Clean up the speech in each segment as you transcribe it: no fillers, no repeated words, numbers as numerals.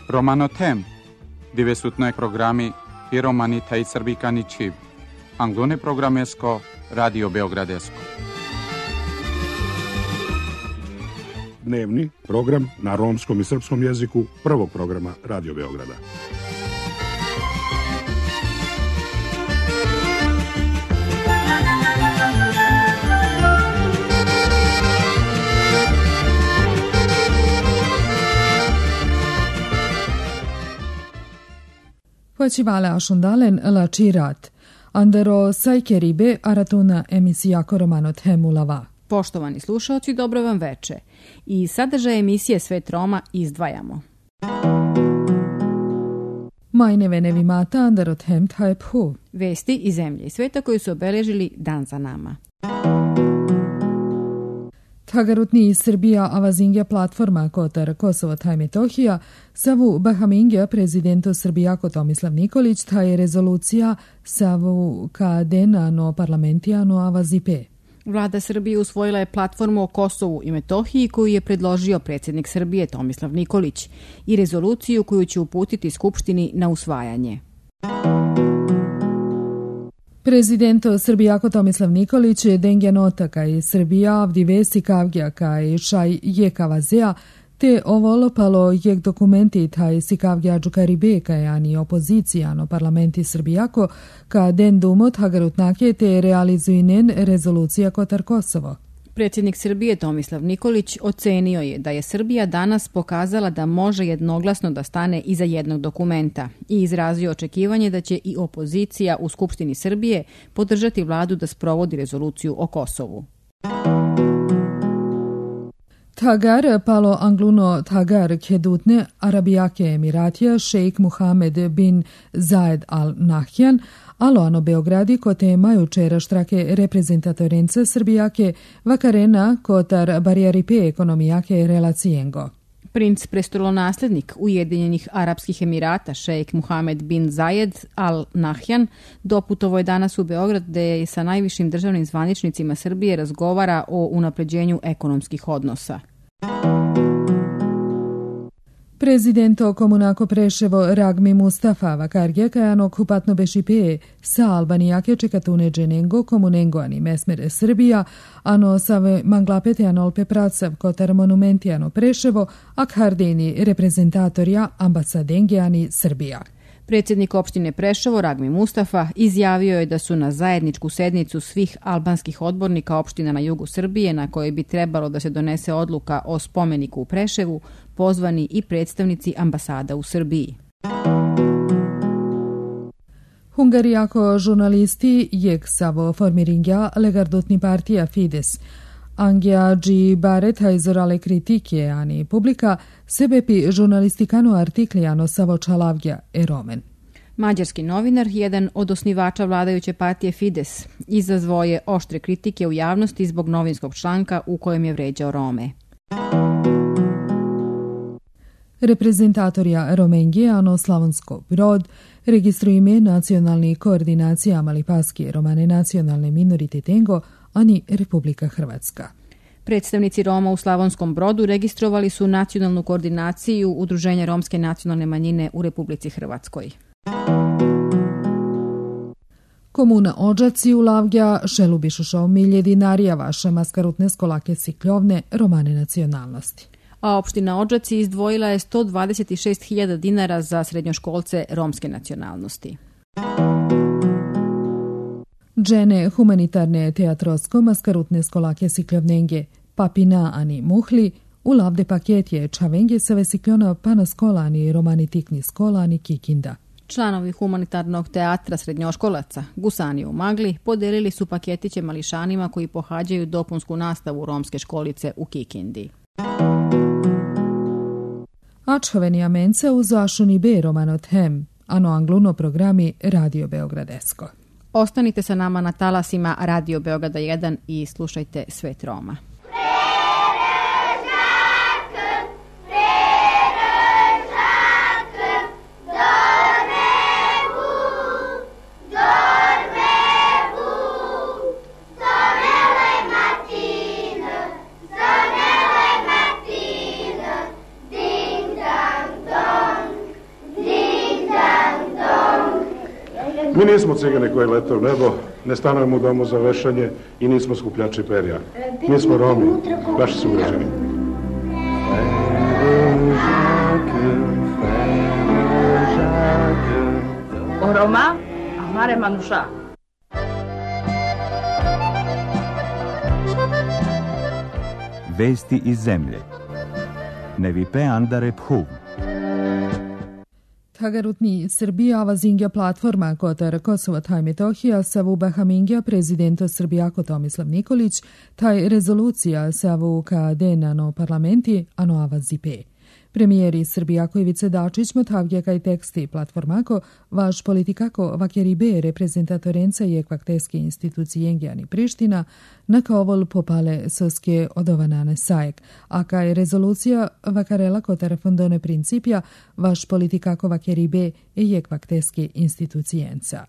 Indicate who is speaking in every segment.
Speaker 1: Romanotem, dove su noi programmi i romani taj srbikani čiv, anglone programesko, Radio Beogradesko.
Speaker 2: Dnevni program na romskom i srpskom jeziku prvog programa Radio Beograda.
Speaker 3: Počivale ašundalen la čirat. Andero sajkeribe aratuna emisijako Romanot Hemulava.
Speaker 4: Poštovani slušalci, dobro vam veče. I sadržaj emisije Svet Roma izdvajamo.
Speaker 3: Majneve nevimata Anderot Hemt Haephu.
Speaker 4: Vesti iz zemlje i sveta koji su obeležili dan za nama.
Speaker 3: Tagarutni iz Srbija avazingja platforma Kotar Kosovo taj Metohija, savu Bahamingja prezidento Srbijako Tomislav Nikolić, ta je rezolucija savu ka denano parlamentijano avazipe.
Speaker 4: Vlada Srbije usvojila je platformu o Kosovu i Metohiji koju je predložio predsjednik Srbije Tomislav Nikolić i rezoluciju koju će uputiti Skupštini na usvajanje.
Speaker 3: Prezidento Srbijako Tomislav Nikolić dengja nota kaj Srbija avdivesi kavgja kaj šaj je kavazea, te ovolopalo jek dokumenti taj si kavgja džukaribe kaj ani opozicijano parlamenti Srbijako ka den dumot hagarutnake te realizuinen rezolucija Kotar Kosovo.
Speaker 4: Predsjednik Srbije Tomislav Nikolić ocenio je da je Srbija danas pokazala da može jednoglasno da stane iza jednog dokumenta i izrazio očekivanje da će i opozicija u Skupštini Srbije podržati vladu da sprovodi rezoluciju o Kosovu.
Speaker 3: Tagar palo angluno Tagar kedutne Arabijake Emiratija šejk Muhamed bin Zayed Al Nahyan, alo ano Beogradi kote maju čera štrake reprezentatorence Srbijake vakarena kotar barijaripe ekonomijake relacijengo.
Speaker 4: Princ prestolonaslednik Ujedinjenih Arapskih Emirata šejk Muhamed bin Zayed Al Nahyan doputovo je danas u Beograd gde je sa najvišim državnim zvaničnicima Srbije razgovara o unapređenju ekonomskih odnosa.
Speaker 3: Prezidento Komunako Preševo Ragmi Mustafa vakargja kajano kupatno bešipe sa Albanijake čekatune dženengo komunengo ani mesmere Srbija, ano save manglapete anolpe pracav kotar monumentiano Preševo, a kardeni reprezentatorja ambasadenge ani Srbija.
Speaker 4: Predsjednik opštine Preševo Ragmi Mustafa izjavio je da su na zajedničku sednicu svih albanskih odbornika opština na jugu Srbije na kojoj bi trebalo da se donese odluka o spomeniku u Preševu pozvani i predstavnici ambasada u Srbiji.
Speaker 3: Hungarijako žurnalisti jek savo formiringja legardotni partija Fides. Angja G. Barret hajzorale kritike ani publika sebepi žurnalistikano artiklijano savo čalavgja eromen.
Speaker 4: Mađarski novinar, jedan od osnivača vladajuće partije Fides, izazvao je oštre kritike u javnosti zbog novinskog članka u kojem je vređao Rome.
Speaker 3: Reprezentatorja Romengije ano Slavonsko Brod registrujeme nacionalni koordinacija Malipaski romane nacionalne minoritetengo ani Republika Hrvatska.
Speaker 4: Predstavnici Roma u Slavonskom Brodu registrovali su nacionalnu koordinaciju Udruženja romske nacionalne manjine u Republici Hrvatskoj.
Speaker 3: Komuna Odžaci u Lavgja šelubišušao milje dinarija vaše maskarutne skolake sikljovne romane nacionalnosti.
Speaker 4: A opština Odžaci izdvojila je 126.000 dinara za srednjoškolce romske nacionalnosti.
Speaker 3: Džene humanitarne teatrosko maskarutne skolake sikljovnenge Papina ani Muhli u lavde paket je čavenge save sikljona pana skola ani romanitikni skola ani Kikinda.
Speaker 4: Članovi humanitarnog teatra srednjoškolaca Gusani u Magli podelili su paketiće mališanima koji pohađaju dopunsku nastavu romske školice u Kikindi.
Speaker 3: Ačhoveni amence uz ašuni be Romanot Hem, ano angluno programi Radio Beogradesko.
Speaker 4: Ostanite sa nama na talasima Radio Beograda 1 i slušajte Svet Roma.
Speaker 5: Ding dong dong.
Speaker 2: Mi nismo cigani koji lete u nebo, ne stanujemo u domu za vešanje i nismo skupljači perja. Mi smo Romi, vaši sugrađani.
Speaker 5: O Roma, amare Manusha.
Speaker 6: Vesti iz zemlje. Nevipe Andare Phuv.
Speaker 3: Tagarutni Srbija avazingja platforma kotar Kosovo taj Metohija savu bahamingja prezidento Srbijako Tomislav Nikolić taj rezolucija savu ka denano parlamenti ano avazipe. Premijeri Srbijako Ivice Dačić motavgja kaj teksti platformako vaš politikako vakeribe reprezentatorenca je kvakteske institucije Engjani Priština na kaovol popale soske odovanane sajek, a kaj rezolucija vakarela kotar fondone principja vaš politikako vakeribe je kvakteske institucijenca.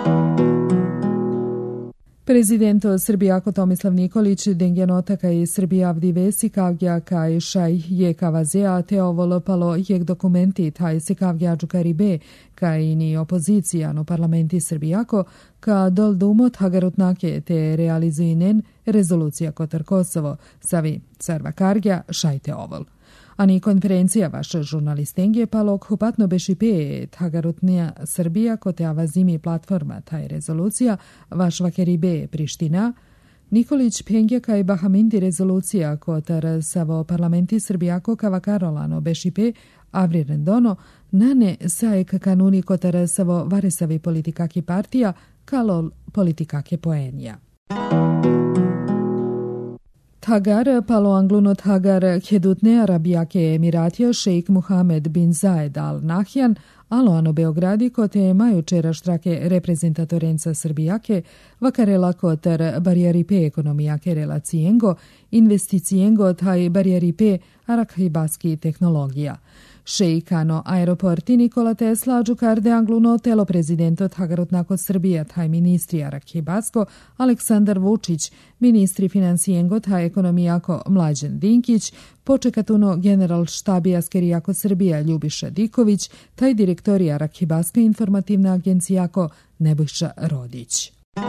Speaker 3: Prezidento Srbijako Tomislav Nikolić dengjanota kaj Srbija vdive sikavgja kaj šaj je kavazea te ovolopalo jek dokumenti taj sikavgja džukaribe kaj ni opozicija no parlamenti Srbijako ka dol dumo tagarutnake te realizujinen rezolucija kotar Kosovo savi sarvakargja šajte ovol. Ani konferencija vaša žurnalistengje palok hupatno bešipe tagarutnija Srbija kote avazimi platforma taj rezolucija vaš vakeribe Priština, Nikolić pengja kaj bahamindi rezolucija kotar savo parlamenti Srbijako kavakarolano bešipe avri rendono nane sajek kanuni kotar savo varesavi politikaki partija kalol politikake poenija. Tagar palo angluno tagar kedutne Arabijake Emiratija šejk Muhamed bin Zayed Al Nahyan alo ano Beogradi kote maju čera štrake reprezentatorenca Srbijake vakarela kotar barijaripe ekonomijake relacijengo, investicijengo taj barijaripe arakhibaski tehnologija. Šejkano aeroporti Nikola Tesla džukarde angluno telo prezidento tagarutnako Srbija taj ministri Arakhibasko Aleksandar Vučić, ministri finansijengo taj ekonomijako Mlađan Dinkić, počekatuno general štabi askerijako Srbija Ljubiša Diković, taj direktori Arakhibaska informativna agencijako Nebojša Rodić.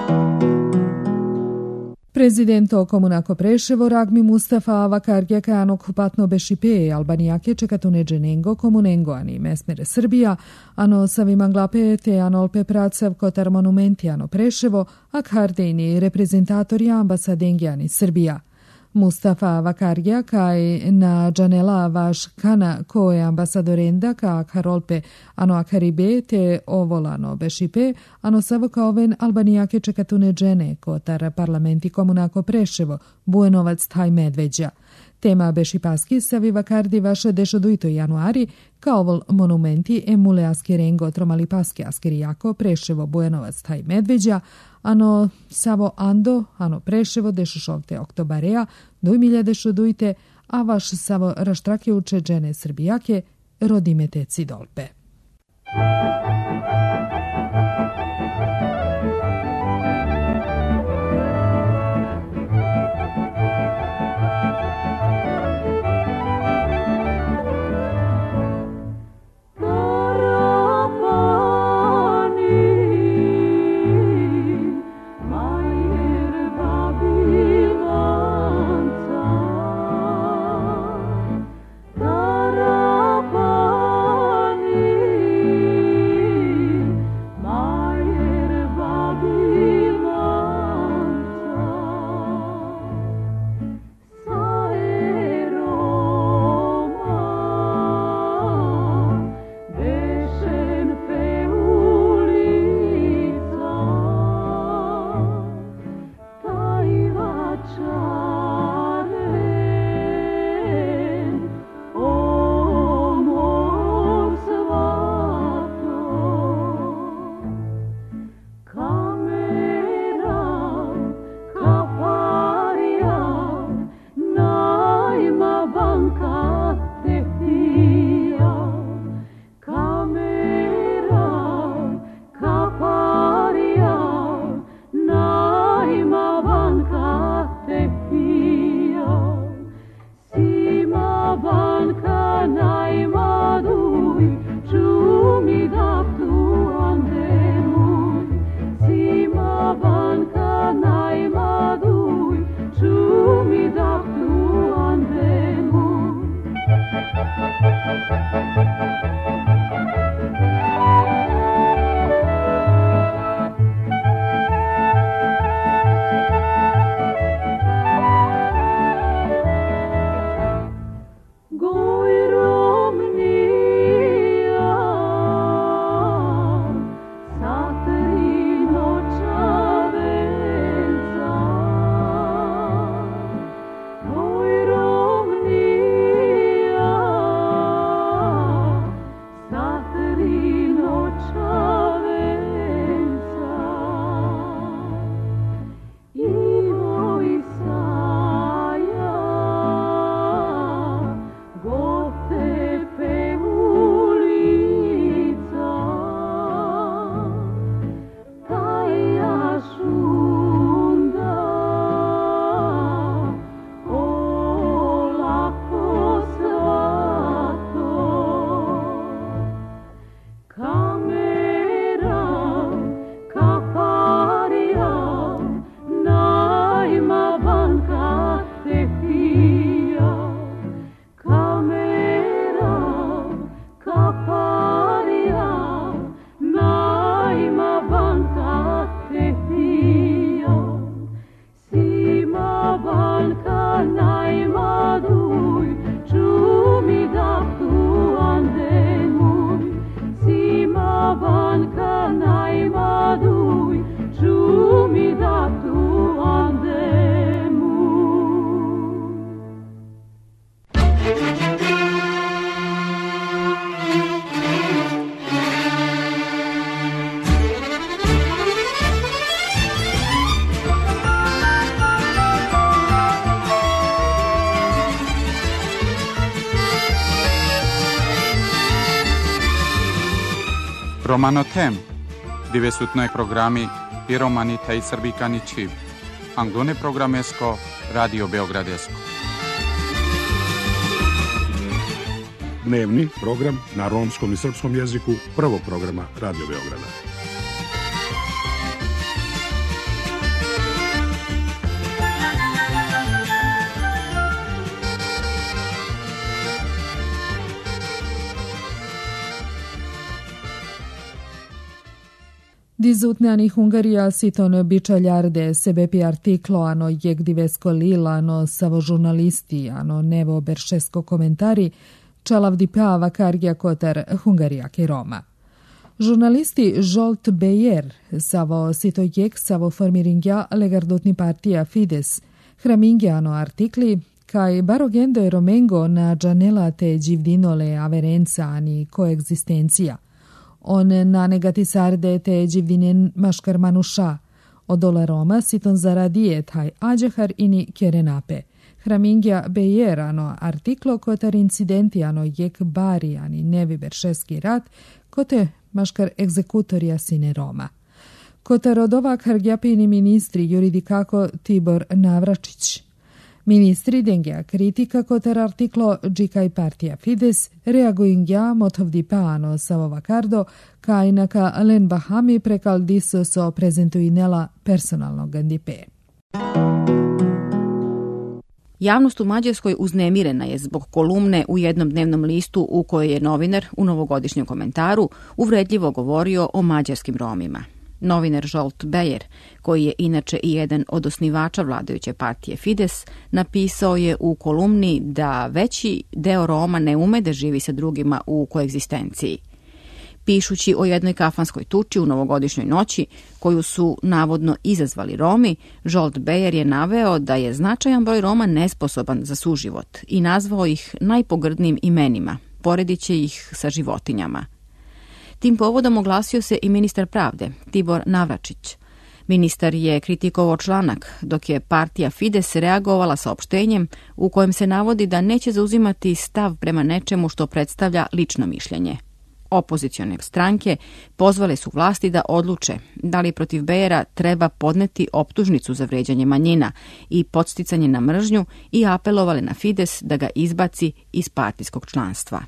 Speaker 3: Prezidento Komunako Preševo Ragmi Mustafa vakargja kajanok hupatno bešipe Albanijake čekatune dženengo komunengo ani mesmere Srbija, ano savima glape te anolpe pracav kotar monumenti ano Preševo, a kardejni reprezentatori ambasadengi ani Srbija. Mustafa vakargja kaj na džanela vaš kana koje ambasadorenda ka karolpe ano akaribe te ovolano bešipe, ano savo kaoven Albanijake čekatune džene kotar parlamenti Komunako Preševo, Bujanovac taj Medveđa. Tema bešipaski savi vakardi vaše dešodujto januari kaovol monumenti emule askerengo tromalipaske askerijako Preševo, Bujanovac taj Medveđa, ano savo ando, ano Preševo dešošovte oktobarea, dujmilja dešodujte, a vaš savo raštrake uče džene Srbijake, rodimete cidolpe.
Speaker 1: Romano tem, dive sutnoj programi i romani tej srbikani čiv. Anglone programesko, Radio Beogradesko.
Speaker 2: Dnevni program na romskom i srpskom jeziku prvog programa Radio Beograda.
Speaker 3: Dizutnjani Hungarija siton bičaljarde sebepi artiklo ano jegdivesko lila ano savo žurnalisti ano nevo beršesko komentari čalavdi pava kargija kotar Hungarijaki Roma. Žurnalisti Zsolt Beyer savo sito jek savo formiringja legardotni partija Fides hramingiano artikli kaj barogendo e romengo na džanela te đivdinole averenca ani koegzistencija. On na negatisarde te đivdinen maškar manuša, odola Roma siton zaradije taj ađehar ini kerenape. Hramingja bejerano artiklo kotar incidentijano jek barijani nevi beršeski rat kote maškar egzekutorija sine Roma. Kotar od ovak hargjapini ministri juridikako Tibor Navračić. Ministri dengja kritika kotar artiklo džikaj partija Fides reaguingja motovdi paano savovakardo kajnaka len bahami prekal diso so prezentuinela personalnog gandipe.
Speaker 4: Javnost u Mađarskoj uznemirena je zbog kolumne u jednom dnevnom listu u kojoj je novinar u novogodišnjem komentaru uvredljivo govorio o mađarskim Romima. Novinar Zsolt Beyer, koji je inače i jedan od osnivača vladajuće partije Fides, napisao je u kolumni da veći deo Roma ne ume da živi sa drugima u koegzistenciji. Pišući o jednoj kafanskoj tuči u novogodišnjoj noći, koju su navodno izazvali Romi, Zsolt Beyer je naveo da je značajan broj Roma nesposoban za suživot i nazvao ih najpogrdnijim imenima, porediće ih sa životinjama. Tim povodom oglasio se i ministar pravde, Tibor Navračić. Ministar je kritikovao članak, dok je partija Fides reagovala saopštenjem u kojem se navodi da neće zauzimati stav prema nečemu što predstavlja lično mišljenje. Opozicione stranke pozvale su vlasti da odluče da li protiv Bejera treba podneti optužnicu za vređanje manjina i podsticanje na mržnju i apelovale na Fides da ga izbaci iz partijskog članstva.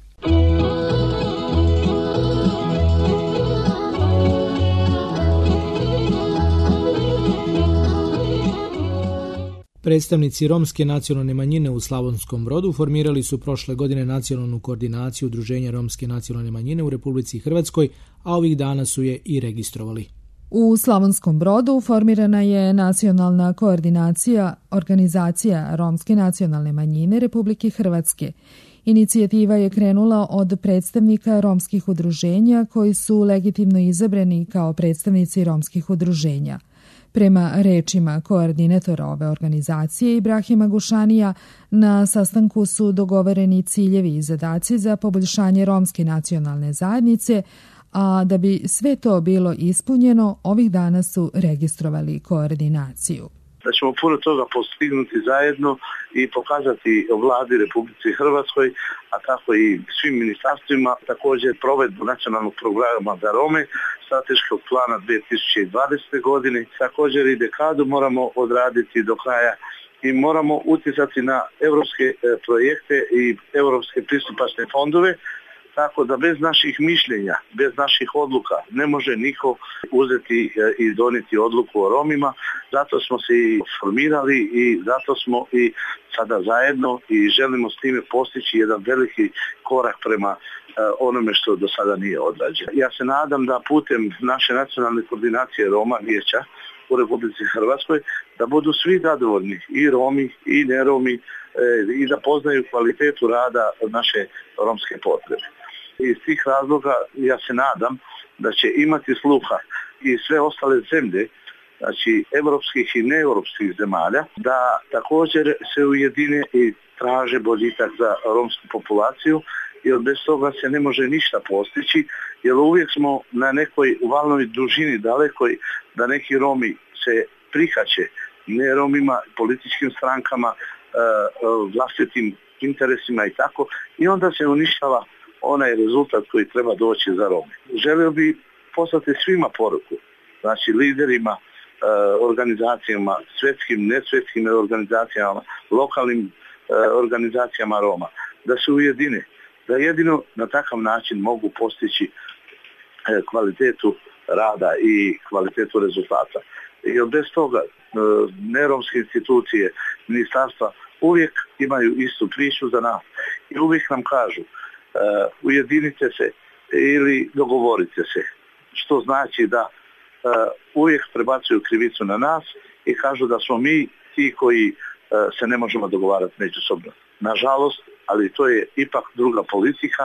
Speaker 7: Predstavnici romske nacionalne manjine u Slavonskom Brodu formirali su prošle godine nacionalnu koordinaciju Udruženja romske nacionalne manjine u Republici Hrvatskoj, a ovih dana su je i registrovali.
Speaker 3: U Slavonskom Brodu formirana je nacionalna koordinacija organizacija romske nacionalne manjine Republike Hrvatske. Inicijativa je krenula od predstavnika romskih udruženja koji su legitimno izabrani kao predstavnici romskih udruženja. Prema rečima koordinatora ove organizacije Ibrahima Gušanija, na sastanku su dogovoreni ciljevi i zadaci za poboljšanje romske nacionalne zajednice, a da bi sve to bilo ispunjeno, ovih dana su registrovali koordinaciju.
Speaker 8: Da ćemo puno toga postignuti zajedno i pokazati vladi Republici Hrvatskoj, a tako i svim ministarstvima, također provedbu nacionalnog programa za Rome, strateškog plana 2020. godine, također i dekadu moramo odraditi do kraja i moramo utjecati na europske projekte i europske pristupačne fondove, tako da bez naših mišljenja, bez naših odluka ne može niko uzeti i donijeti odluku o Romima. Zato smo se i formirali i zato smo i sada zajedno i želimo s time postići jedan veliki korak prema onome što do sada nije odrađeno. Ja se nadam da putem naše nacionalne koordinacije Roma vijeća u Republici Hrvatskoj da budu svi zadovoljni, i Romi i neromi, i da poznaju kvalitetu rada naše romske potrebe. Iz tih razloga ja se nadam da će imati sluha i sve ostale zemlje, znači evropskih i neevropskih zemalja, da također se ujedine i traže boljitak za romsku populaciju, jer bez toga se ne može ništa postići, jer uvijek smo na nekoj valnoj dužini dalekoj da neki Romi se prikače neromima, političkim strankama, vlastitim interesima i tako, i onda se uništava onaj rezultat koji treba doći za Rome. Želio bi poslati svima poruku, znači liderima, organizacijama, svjetskim, nesvjetskim organizacijama, lokalnim organizacijama Roma, da se ujedine, da jedino na takav način mogu postići kvalitetu rada i kvalitetu rezultata. Jer bez toga neromske institucije, ministarstva uvijek imaju istu priču za nas i uvijek nam kažu ujedinite se ili dogovorite se, što znači da uvijek prebacuju krivicu na nas i kažu da smo mi ti koji se ne možemo dogovarati međusobno. Nažalost, ali to je ipak druga politika,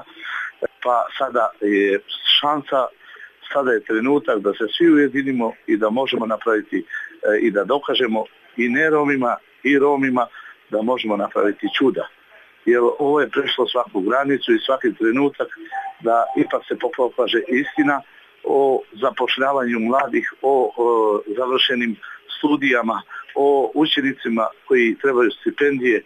Speaker 8: pa sada je šansa, sada je trenutak da se svi ujedinimo i da možemo napraviti i da dokažemo i neromima i Romima da možemo napraviti čuda. Jer ovo je prešlo svaku granicu i svaki trenutak da ipak se pokaže istina o zapošljavanju mladih, o završenim studijama, o učenicima koji trebaju stipendije,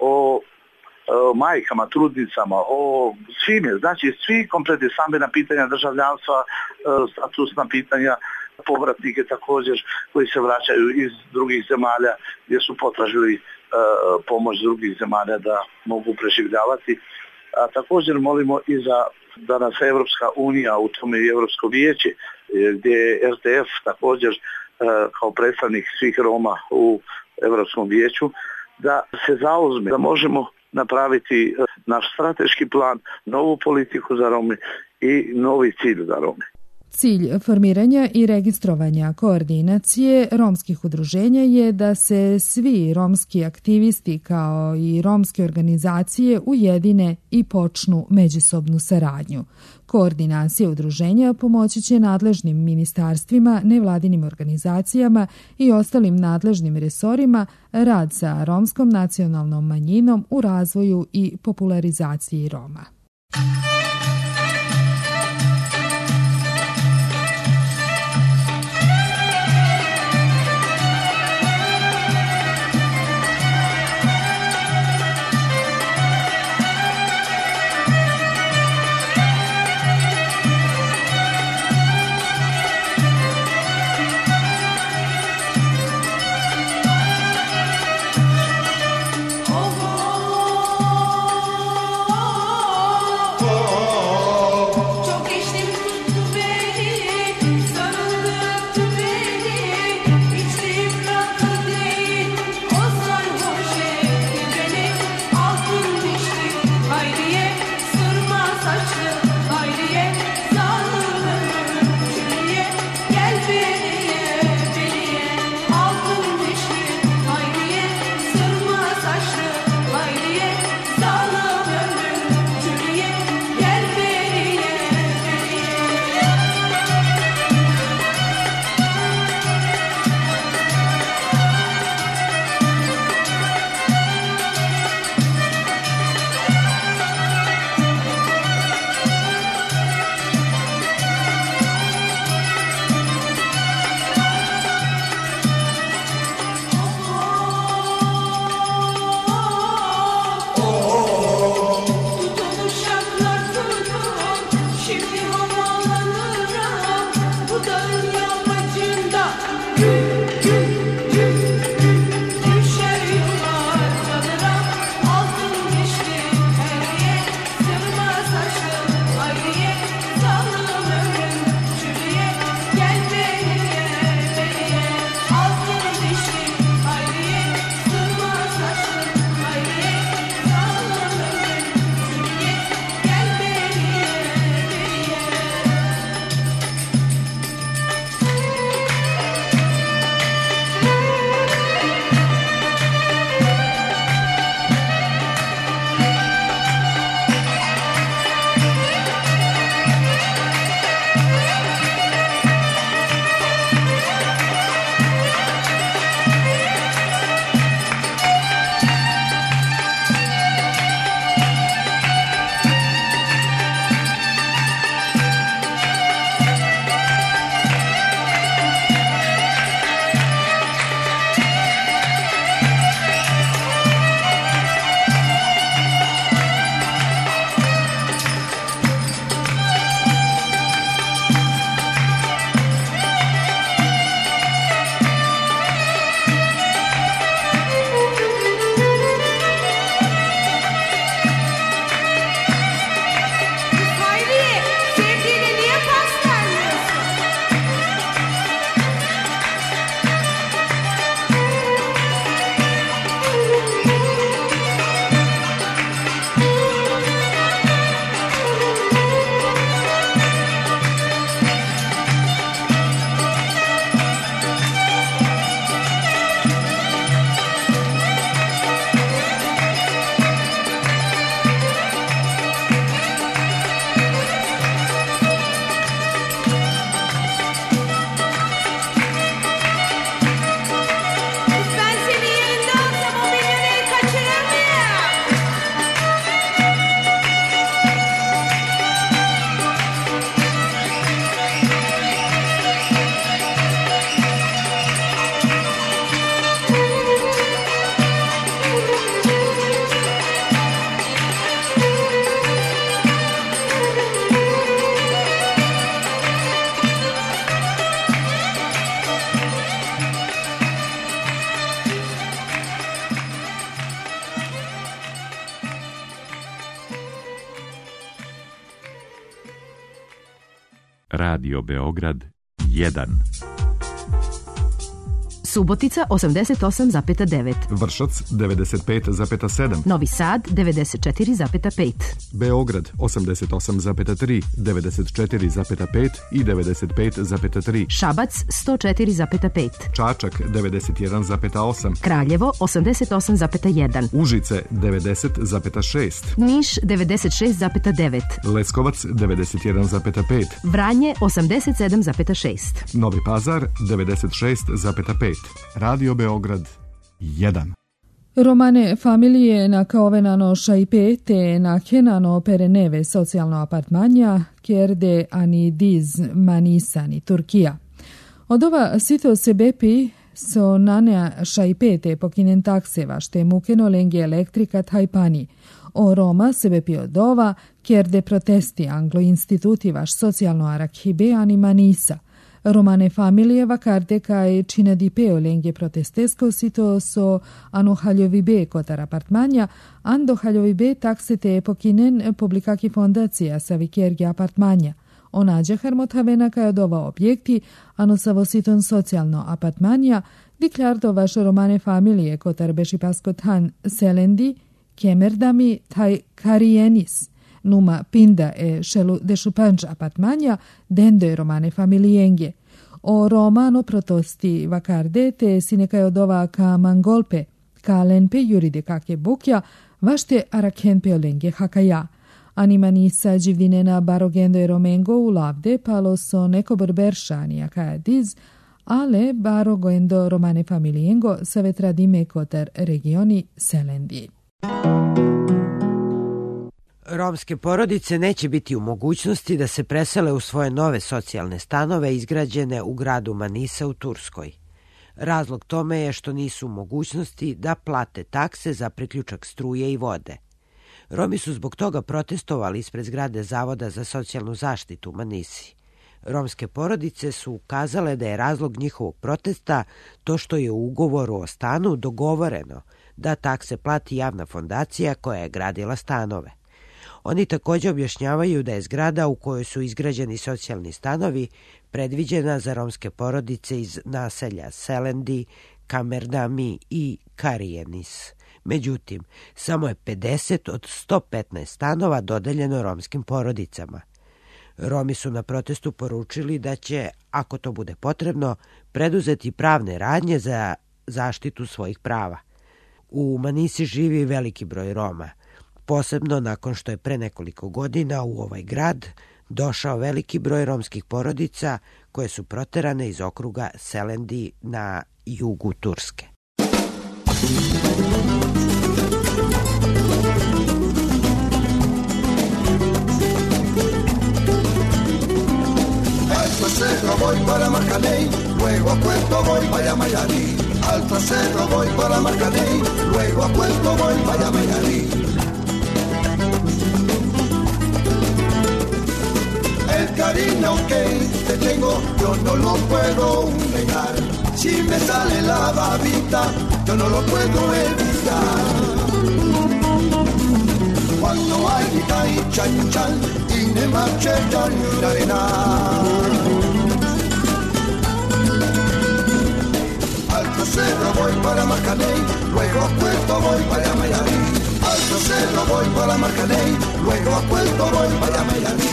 Speaker 8: o majkama, trudnicama, o svime, znači svi kompletni stambena pitanja državljanstva, statusna pitanja, povratnike također koji se vraćaju iz drugih zemalja gdje su potražili pomoć drugih zemalja da mogu preživljavati. A također molimo i za danas Evropska unija, u tome i Evropsko vijeće, gdje je RTF također kao predstavnik svih Roma u Evropskom vijeću, da se zauzme, da možemo napraviti naš strateški plan, novu politiku za Rome i novi cilj za Rome.
Speaker 3: Cilj formiranja i registrovanja koordinacije romskih udruženja je da se svi romski aktivisti kao i romske organizacije ujedine i počnu međusobnu saradnju. Koordinacija udruženja pomoći će nadležnim ministarstvima, nevladinim organizacijama i ostalim nadležnim resorima rad sa romskom nacionalnom manjinom u razvoju i popularizaciji Roma.
Speaker 9: Oh
Speaker 6: Radio Beograd 1.
Speaker 9: Subotica 88,9.
Speaker 10: Vršac 95,7.
Speaker 9: Novi Sad 94,5.
Speaker 10: Beograd 88,3, 94,5 i 95,3.
Speaker 9: Šabac 104,5.
Speaker 10: Čačak 91,8.
Speaker 9: Kraljevo 88,1.
Speaker 10: Užice 90,6.
Speaker 9: Niš 96,9.
Speaker 10: Leskovac 91,5.
Speaker 9: Vranje 87,6.
Speaker 10: Novi Pazar 96,5. Radio Beograd 1.
Speaker 3: Romane familije na Kaovenano Šaipe te na Kenano Pereneve socijalno apartmanja Kerde ani Diz Manisani Turkija. Od ova sito sebepi so nanea Šaipe te pokinen takseva šte mukeno lengi elektrika tajpani. O Roma sebepi od ova Kerde protesti anglo instituti vaš socijalno arakhibe ani Manisa. Romane familije vakarde kaj čine dipeo lengje protestesko sito so ano haljovi be kotar apartmanja, ando haljovi be taksete pokinen publikaki fondacija sa vikergi apartmanja. Onađe harmotavena kaj od ova objekti, ano savositon socijalno apartmanja, diklardo vaš romane familije kotar beši paskotan selendi, kemerdami taj karijenis. Numa pinda e šelu dešupanč apartmanja dendo e romane familijenge. O romano protosti vakarde te sinekaj od ova ka mangolpe, ka lenpe juride kake bukja, vašte arakenpe olenge hakaja. Animanisa živdinena barogendo e romengo u lavde palo so neko berberšani akaja diz, ale barogendo romane familijengo sa vetradime kotar regioni selendi.
Speaker 11: Romske porodice neće biti u mogućnosti da se presele u svoje nove socijalne stanove izgrađene u gradu Manisa u Turskoj. Razlog tome je što nisu u mogućnosti da plate takse za priključak struje i vode. Romi su zbog toga protestovali ispred zgrade Zavoda za socijalnu zaštitu u Manisi. Romske porodice su ukazale da je razlog njihovog protesta to što je u ugovoru o stanu dogovoreno da takse plati javna fondacija koja je gradila stanove. Oni također objašnjavaju da je zgrada u kojoj su izgrađeni socijalni stanovi predviđena za romske porodice iz naselja Selendi, Kamerdami i Karijenis. Međutim, samo je 50 od 115 stanova dodeljeno romskim porodicama. Romi su na protestu poručili da će, ako to bude potrebno, preduzeti pravne radnje za zaštitu svojih prava. U Manisi živi veliki broj Roma, posebno nakon što je pre nekoliko godina u ovaj grad došao veliki broj romskih porodica koje su proterane iz okruga Selendi na jugu Turske.
Speaker 12: Al trasero voy para Marcaney, luego a Puerto voy para Mayarí. Al trasero voy para Marcaney, luego a Puerto voy para Mayarí. El cariño que te tengo yo no lo puedo negar. Si me sale la babita yo no lo puedo evitar. Cuando hay guita y chan chan y ne marche chan la arena. Al trasero voy para Marcaney, luego a Puerto voy para Mayarí. Al trasero voy para Marcaney, luego a Puerto voy para Mayarí.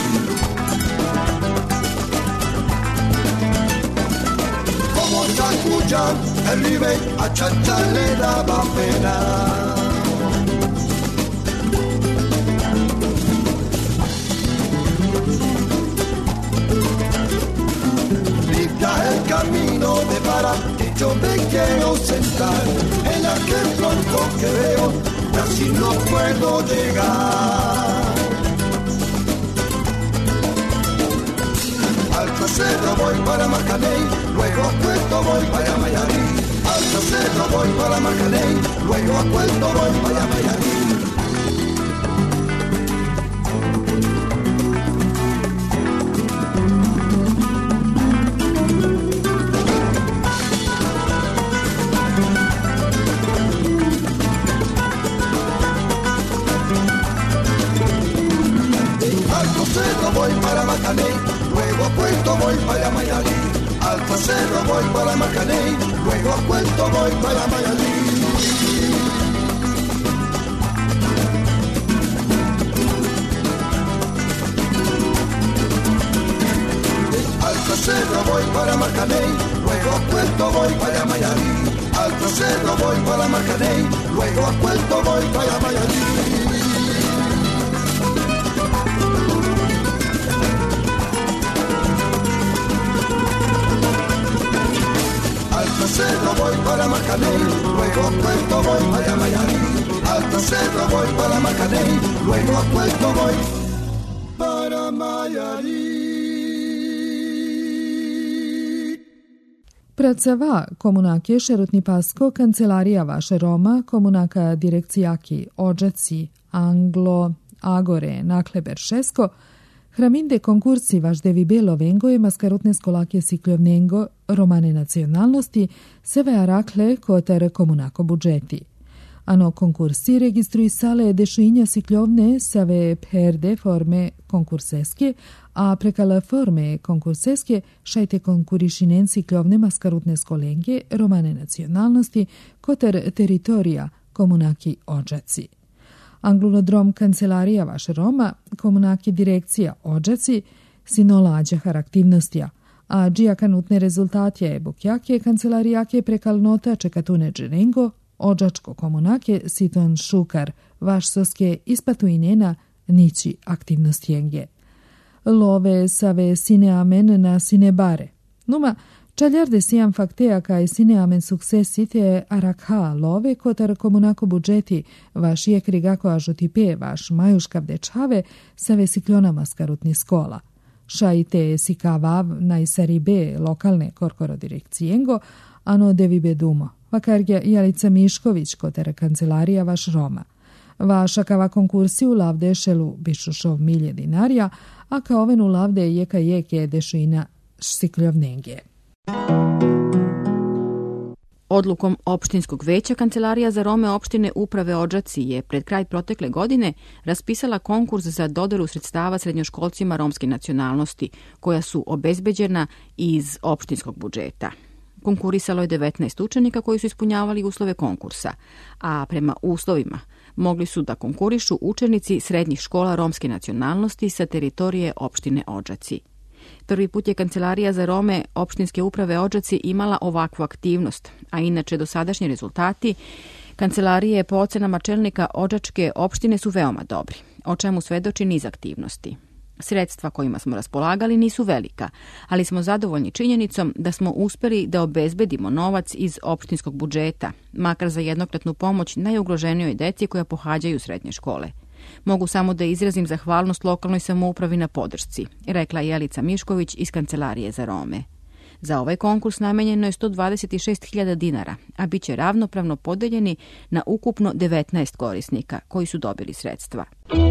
Speaker 12: Como Chacuya, el Ribe, a Chacha le daba pena. Limpia el camino de para que yo me quiero sentar. En aquel tronco que veo, casi no puedo llegar. Al trasero voy para Marcaney, luego a Puerto voy para Mayarí. Al trasero voy para Marcaney, luego a Puerto voy para Mayarí. Al trasero voy para Marcaney, luego luego a Puerto voy para Mayarí, Alto Cerro voy para Marcané, luego a Puerto voy para Mayarí. Alto Cerro voy para Marcané, luego a Puerto voy para Mayarí, Alto Cerro voy para Marcané, luego a Puerto voy para Mayarí. Alto Cerro voy para Marcané, luego a Puerto voy para Mayarí, Alto Cerro voy para Marcané, luego a Puerto voy para Mayarí.
Speaker 3: Predsedava komunake Šerutni Pasko, kancelarija vaše Roma, komunaka direkcijaki Odžaci, Anglo, Agore, Nakleber Šesko, hraminde konkursi vaš devi belo vengo je maskarutne skolake sikljovnengo romane nacionalnosti, seve arakle kotar komunako budžeti. Ano konkursi registruisale dešinja sikljovne save perde forme konkurseske, a prekala forme konkurseske šajte konkurišinen sikljovne maskarutne skolenge romane nacionalnosti kotar teritorija komunaki Odžaci. Anglonodrom kancelarija vaše Roma, komunaki direkcija Odžaci, sinolađah aktivnostija, a džija kanutne rezultatje bukjake kancelarijake prekal nota čekatune dženengo, Odžačko komunake siton šukar, vaš soske ispatuinena nići aktivnostijenge. Love save sineamen na sinebare. Numa, čaljarde sijam fakteja kaj sineamen suksesite arakha love kotar komunako budžeti vaš jekrigako ažutipe vaš majuškav dečave save sikljona maskarutni skola. Šajte sikavav najsaribe lokalne korkoro direkcijengo, ano devibe dumo. Vakargja Jalica Mišković kotar kancelarija vaš Roma. Vaša kava konkursi u lavde šelu bišušov milje dinarja, a kao oven u lavde jeka jeke dešina sikljovnenge.
Speaker 4: Odlukom opštinskog veća Kancelarija za Rome opštine uprave Odžaci je pred kraj protekle godine raspisala konkurs za dodelu sredstava srednjoškolcima romske nacionalnosti, koja su obezbeđena iz opštinskog budžeta. Konkurisalo je 19 učenika koji su ispunjavali uslove konkursa, a prema uslovima mogli su da konkurišu učenici srednjih škola romske nacionalnosti sa teritorije opštine Odžaci. Prvi put je Kancelarija za Rome opštinske uprave Odžaci imala ovakvu aktivnost, a inače dosadašnji rezultati Kancelarije po ocenama čelnika Odžačke opštine su veoma dobri, o čemu svedoči niz aktivnosti. Sredstva kojima smo raspolagali nisu velika, ali smo zadovoljni činjenicom da smo uspeli da obezbedimo novac iz opštinskog budžeta, makar za jednokratnu pomoć najugroženijoj deci koja pohađaju srednje škole. Mogu samo da izrazim zahvalnost lokalnoj samoupravi na podršci, rekla Jelica Mišković iz Kancelarije za Rome. Za ovaj konkurs namenjeno je 126.000 dinara, a bit će ravnopravno podeljeni na ukupno 19 korisnika koji su dobili sredstva.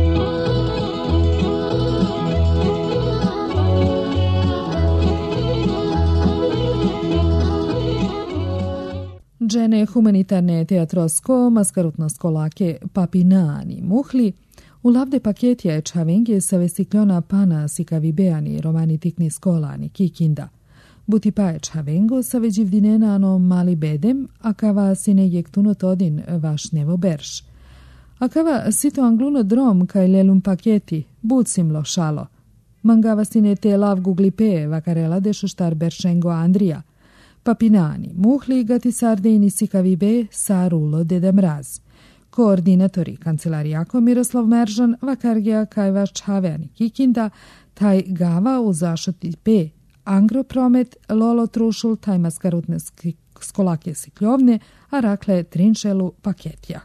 Speaker 3: Džene humanitarne teatrosko maskarutno skolake Papinani Muhli u lavde paketja čavenge sa vesikljona pana sikavibeani romani tikni skolani Kikinda. Buti paje čavengo sa veđivdinena ano mali bedem, a kava sine jektuno todin vaš nevo berš. A kava sito angluno drom kaj lelum paketi, bucim lo šalo. Mangava sine te lav guglipe vakarela dešo štar beršengo Andrija. Papinani Muhli gati sardini sikavibe sarulo Deda Mraz. Koordinatori kancelarijako Miroslav Meržan vakargija kaj vaš čaveani Kikinda, taj gava u zašoti P. Angropromet, Lolo Trušul, taj maskarutne skolake sikljovne, a rakle trinšelu paketja.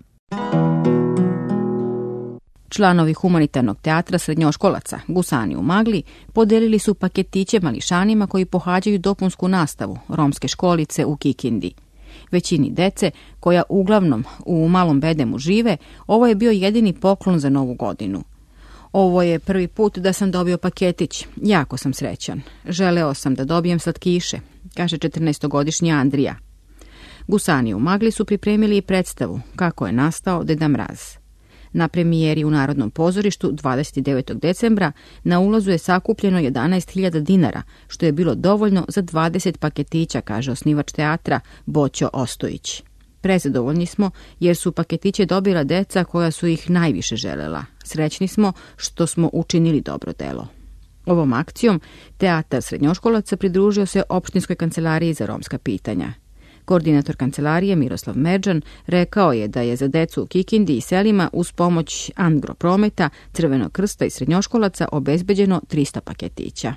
Speaker 4: Članovi humanitarnog teatra srednjoškolaca Gusani u Magli podelili su paketiće mališanima koji pohađaju dopunsku nastavu romske školice u Kikindi. Većini dece, koja uglavnom u Malom Bedemu žive, ovo je bio jedini poklon za Novu godinu. Ovo je prvi put da sam dobio paketić. Jako sam srećan. Želeo sam da dobijem slatkiše, kaže 14-godišnji Andrija. Gusani u Magli su pripremili i predstavu kako je nastao Deda Mraz. Na premijeri u Narodnom pozorištu 29. decembra na ulazu je sakupljeno 11.000 dinara, što je bilo dovoljno za 20 paketića, kaže osnivač teatra Boćo Ostojić. Prezadovoljni smo jer su paketiće dobila deca koja su ih najviše želela. Srećni smo što smo učinili dobro delo. Ovom akcijom teatar srednjoškolaca pridružio se Opštinskoj kancelariji za romska pitanja. Koordinator kancelarije Miroslav Merđan rekao je da je za decu u Kikindi i selima uz pomoć Agroprometa, Crvenog krsta i srednjoškolaca obezbeđeno 300 paketića.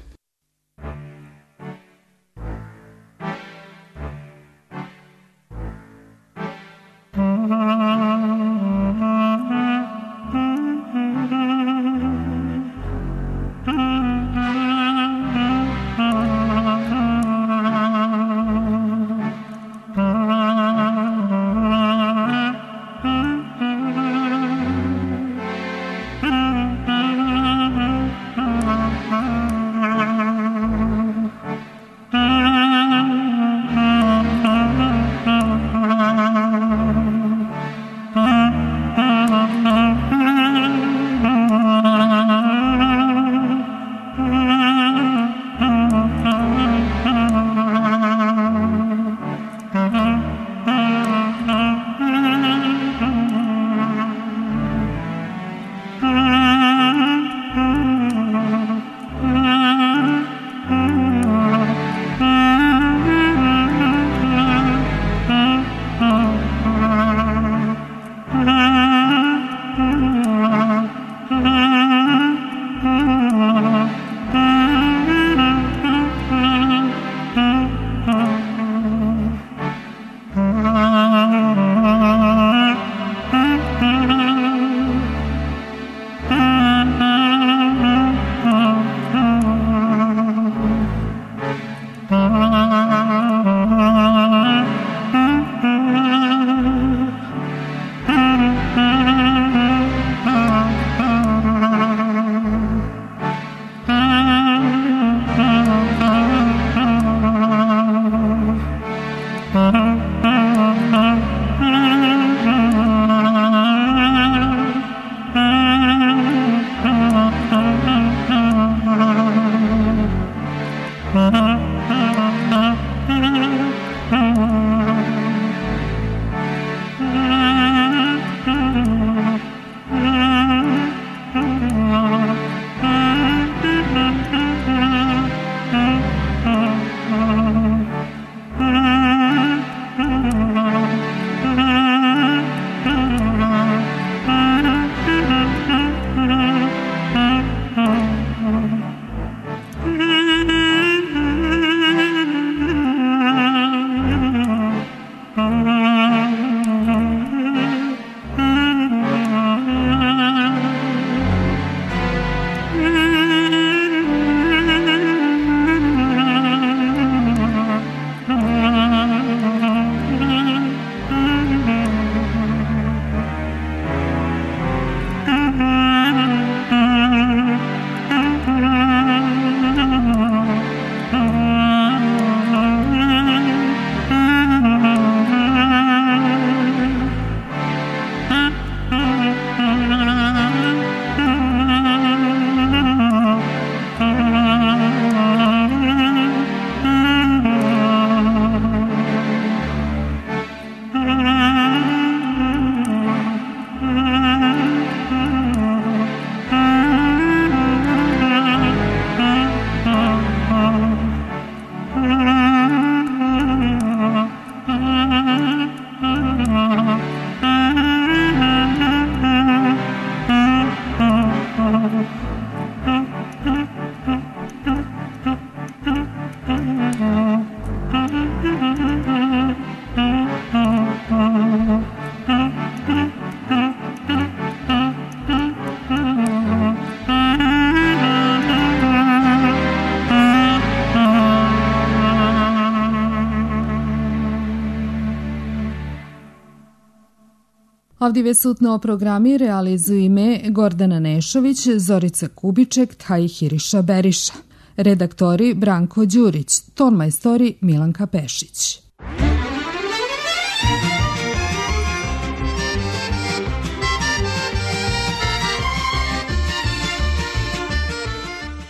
Speaker 3: Ovdje sutno programi realizuju ime Gordana Nešović, Zorica Kubiček, Hiriša Beriša. Redaktori Branko Đurić, tonmajstori Milanka Pešić.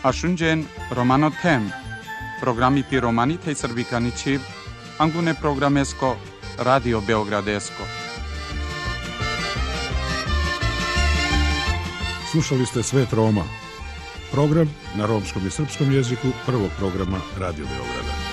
Speaker 1: Ashunjen Romano Tem, programi pi romani tej srbikani čib, angune programesko, Radio Beogradesko.
Speaker 2: Slušali ste Svet Roma, program na romskom i srpskom jeziku prvog programa Radio Beograda.